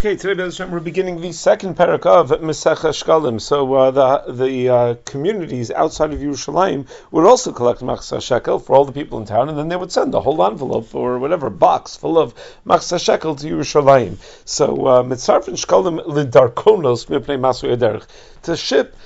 Okay, today we're beginning the second parak of Mesech Shkalim. So the communities outside of Yerushalayim would also collect Machzah Shekel for all the people in town, and then they would send a whole envelope or whatever box full of Machzah Shekel to Yerushalayim. So Mitzarfin Shkalim Lidarkonos Mipnei Masu Yaderech, to ship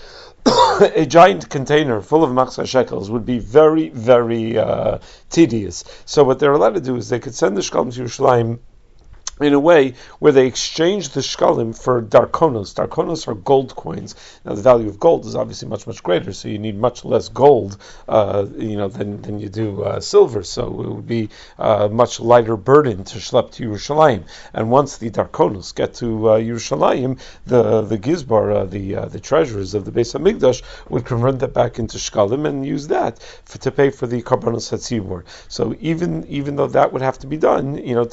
a giant container full of Machzah Shekels would be very, very tedious. So what they're allowed to do is they could send the Shkalim to Yerushalayim in a way where they exchange the shkalim for darkonos. Darkonos are gold coins. Now the value of gold is obviously much, much greater, so you need much less gold, than you do silver. So it would be a much lighter burden to schlep to Yerushalayim. And once the darkonos get to Yerushalayim, the gizbar, the treasurers of the Beis Hamikdash would convert that back into shkalim and use that to pay for the karbanos hatzibur. So even though that would have to be done,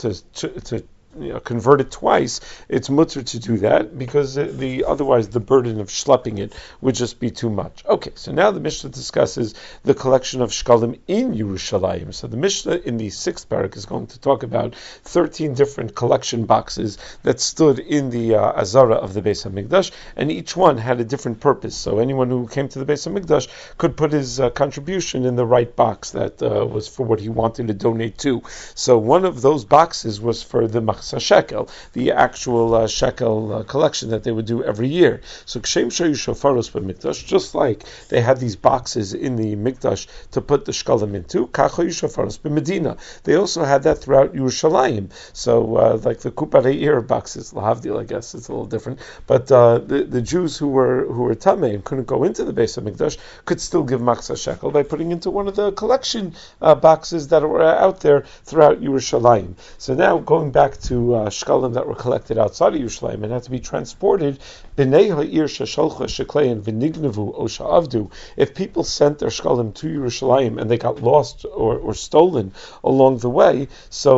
to convert it twice, it's mutter to do that because otherwise the burden of schlepping it would just be too much. Okay, so now the Mishnah discusses the collection of shkalim in Yerushalayim. So the Mishnah in the sixth parak is going to talk about 13 different collection boxes that stood in the Azara of the Beis Hamikdash, and each one had a different purpose. So anyone who came to the Beis Hamikdash could put his contribution in the right box that was for what he wanted to donate to. So one of those boxes was for the Shekel, the actual shekel collection that they would do every year. So kshem shayu shofaros b'mikdash, just like they had these boxes in the mikdash to put the shkalim into, kacha shofaros b'medina. They also had that throughout Yerushalayim. So like the kuparei ear boxes, lahavdil, I guess it's a little different. But the Jews who were tamei and couldn't go into the Beis Hamikdash could still give Machzah Shekel by putting into one of the collection boxes that were out there throughout Yerushalayim. So now going back to shkalim that were collected outside of Yerushalayim and had to be transported, b'nei ha'ir shesholcha sheklein v'nignevu o sha'avdu. If people sent their shkalim to Yerushalayim and they got lost or stolen along the way,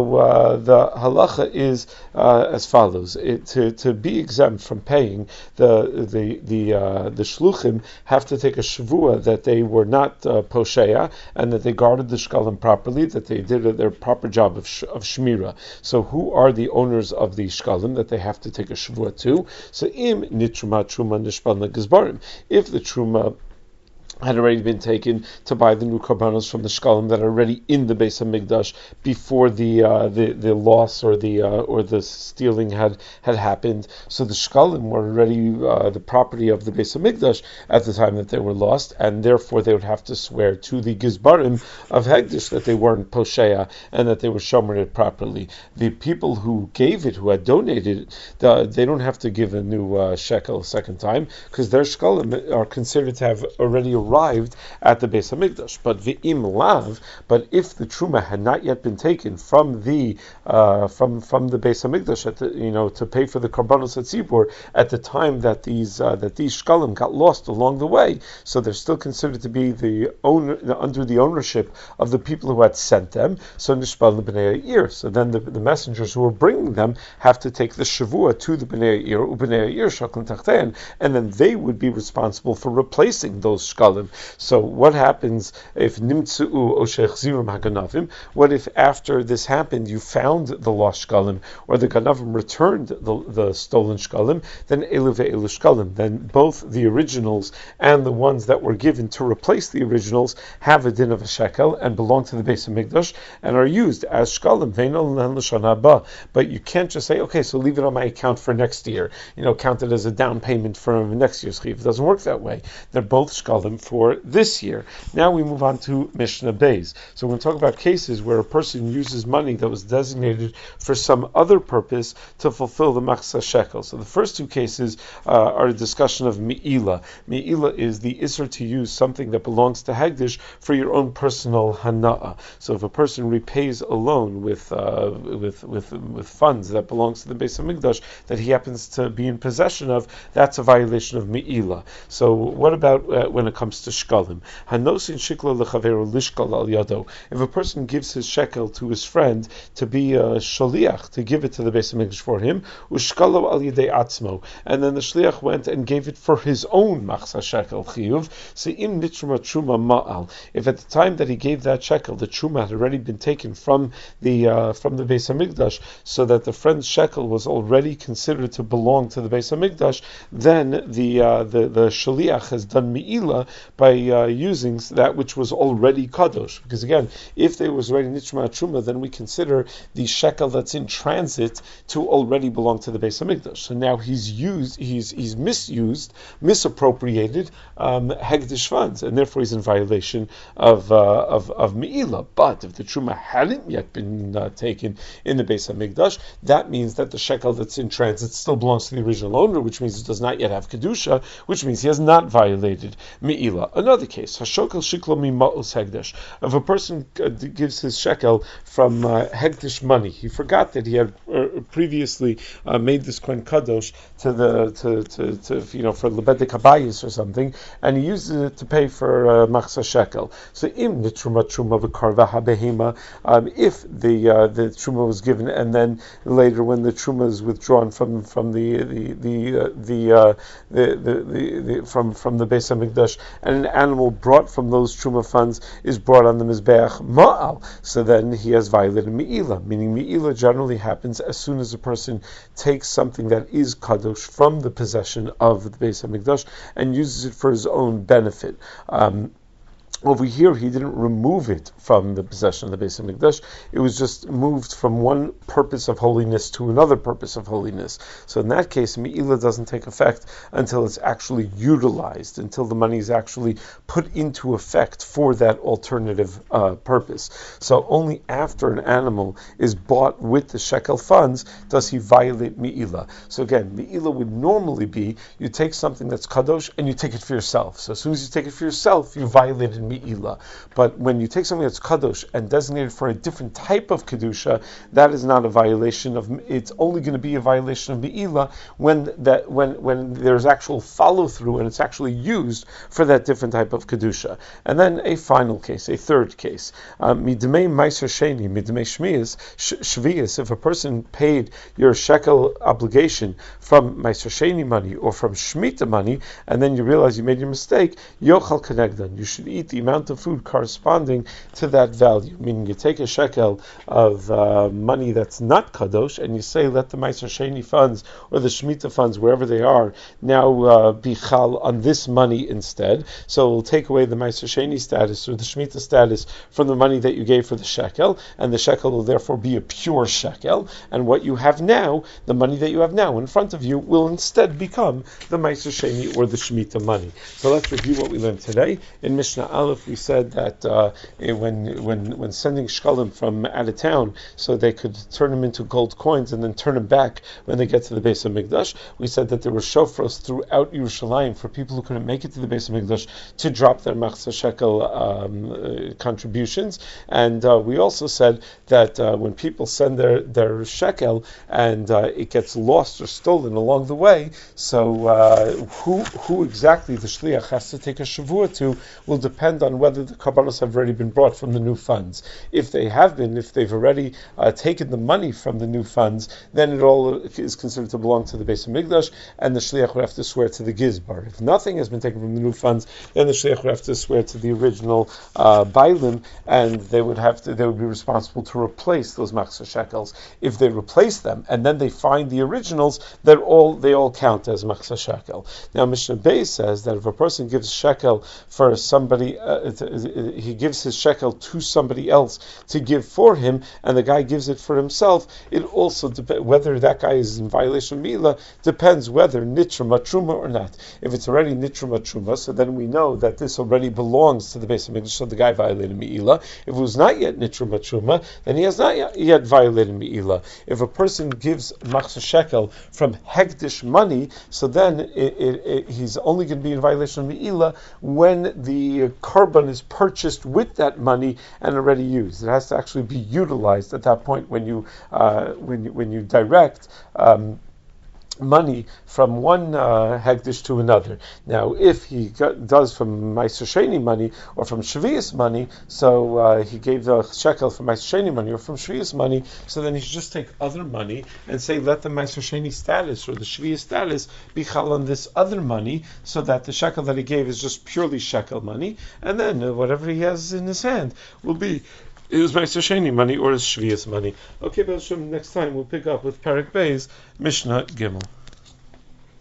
so the halacha is as follows: to be exempt from paying, the shluchim have to take a shavua that they were not posheya and that they guarded the shkalim properly, that they did their proper job of shmira. So who are the owners of the shkalim that they have to take a shavua to? So im nitruma truma nishpan legizbarim. If the truma had already been taken to buy the new karbanos from the shkalim that are already in the Beis Hamikdash before the loss or the stealing had happened. So the shkalim were already the property of the Beis Hamikdash at the time that they were lost, and therefore they would have to swear to the gizbarim of Hegdish that they weren't posheya and that they were shomered it properly. The people who gave it, who had donated it, they don't have to give a new shekel a second time because their shkalim are considered to have already arrived at the Beis Hamikdash. But v'im lav, but if the truma had not yet been taken from the Beis Hamikdash, to pay for the karbanos hatzibur at the time that these shkalim got lost along the way, so they're still considered to be under the ownership of the people who had sent them. So nishbal b'nei ha'ir. So then the messengers who were bringing them have to take the shavua to the b'nei ha'ir, u'b'nei ha'ir shaklan tachtein, and then they would be responsible for replacing those shkalim. So what happens if nimtzu'u o shechzirum haganavim? What if after this happened you found the lost shkalim, or the ganavim returned the stolen shkalim? Then elu ve'elu shkalim. Then both the originals and the ones that were given to replace the originals have a din of a shekel and belong to the Beis Hamikdash and are used as shkalim. But you can't just say, okay, so leave it on my account for next year. Count it as a down payment for next year's chiv. It doesn't work that way. They're both shkalim for this year. Now we move on to Mishnah Beis. So we're going to talk about cases where a person uses money that was designated for some other purpose to fulfill the Machzah Shekel. So the first two cases are a discussion of Me'ila. Me'ila is the Isser to use something that belongs to Hagdish for your own personal Hana'ah. So if a person repays a loan with funds that belongs to the Beis Hamikdash that he happens to be in possession of, that's a violation of Me'ila. So what about when it comes comes to shkalim, hanosin shikla lechaveru lishkal al yado. If a person gives his shekel to his friend to be a shaliach, to give it to the Beis Hamikdash for him, ushkalo al yedei atzmo, and then the shliach went and gave it for his own machzah shekel chiyuv. So im nitruma truma ma'al. If at the time that he gave that shekel, the truma had already been taken from the Beis Hamikdash, so that the friend's shekel was already considered to belong to the Beis Hamikdash, then the shaliach has done mi'ila by using that which was already kadosh. Because again, if there was already nitruma truma, then we consider the shekel that's in transit to already belong to the Beis Hamikdash. So now he's misused, misappropriated hegdish funds, and therefore he's in violation of mi'ila. But if the truma hadn't yet been taken in the Beis Hamikdash, that means that the shekel that's in transit still belongs to the original owner, which means it does not yet have kedusha, which means he has not violated mi'ila. Another case, hashokel shiklo mima'us hegdish. If a person gives his shekel from hegdish money, he forgot that he had previously made this kohen kadosh to for lebedek habayis or something, and he uses it to pay for machzah shekel. So im nitruma truma v'karva habehima, if the truma was given and then later when the truma is withdrawn from the Beis Hamikdash, and an animal brought from those truma funds is brought on the mizbeach ma'al, so then he has violated mi'ila, meaning mi'ila generally happens as soon as a person takes something that is kadosh from the possession of the Beis Hamikdash and uses it for his own benefit. Over here, he didn't remove it from the possession of the Beis Hamikdash. It was just moved from one purpose of holiness to another purpose of holiness. So in that case, Mi'ila doesn't take effect until it's actually utilized, until the money is actually put into effect for that alternative purpose. So only after an animal is bought with the shekel funds does he violate Mi'ila. So again, Mi'ila would normally be, you take something that's kadosh and you take it for yourself. So as soon as you take it for yourself, you violate it. Mi'ila. But when you take something that's kadosh and designated for a different type of kedusha, that is not a violation of. It's only going to be a violation of Mi'ila when there's actual follow through and it's actually used for that different type of kedusha. And then a final case, a third case, midmei meiser sheni, midmei shvius. If a person paid your shekel obligation from meiser sheni money or from shmita money, and then you realize you made your mistake, yochal kenegdan. You should eat the amount of food corresponding to that value. Meaning you take a shekel of money that's not kadosh and you say, let the Meiser Sheni funds or the Shemitah funds, wherever they are, now be chal on this money instead. So we'll take away the Meiser Sheni status or the Shemitah status from the money that you gave for the shekel, and the shekel will therefore be a pure shekel, and what you have now, the money that you have now in front of you, will instead become the Meiser Sheni or the Shemitah money. So let's review what we learned today. In Mishnah Aleph, we said that when sending shkalim from out of town, so they could turn them into gold coins and then turn them back when they get to the Beis Hamikdash, we said that there were shofros throughout Yerushalayim for people who couldn't make it to the Beis Hamikdash to drop their machzah shekel contributions. And we also said that when people send their shekel and it gets lost or stolen along the way, so who exactly the shliach has to take a shavua to will depend on whether the karbanos have already been brought from the new funds. If they have been, if they've already taken the money from the new funds, then it all is considered to belong to the Beis Hamikdash, and the shliach would have to swear to the gizbar. If nothing has been taken from the new funds, then the shliach would have to swear to the original bailim, and they would be responsible to replace those machzah shekels. If they replace them and then they find the originals, they all count as machzah shekel. Now Mishnah Beis says that if a person gives shekel for somebody, he gives his shekel to somebody else to give for him, and the guy gives it for himself, it also depends whether that guy is in violation of Mi'ila, depends whether nitra matruma or not. If it's already nitra matruma, so then we know that this already belongs to the Beis Hamikdash, so the guy violated Mi'ila. If it was not yet nitra matruma, then he has not yet violated Mi'ila. If a person gives machzah shekel from hegdish money, so then he's only going to be in violation of Mi'ila when the korban is purchased with that money and already used. It has to actually be utilized at that point when you direct money from one hegdish to another. Now, if he does from Meiser Sheni money or from Shvius money, so he gave the shekel from Meiser Sheni money or from Shvius money, so then he should just take other money and say, let the Meiser Sheni status or the Shvius status be chal on this other money, so that the shekel that he gave is just purely shekel money, and then whatever he has in his hand will be his Meiser Sheni money or his Shvius money. Okay, B'Hashem, next time we'll pick up with Parak Beis, Mishnah Gimel.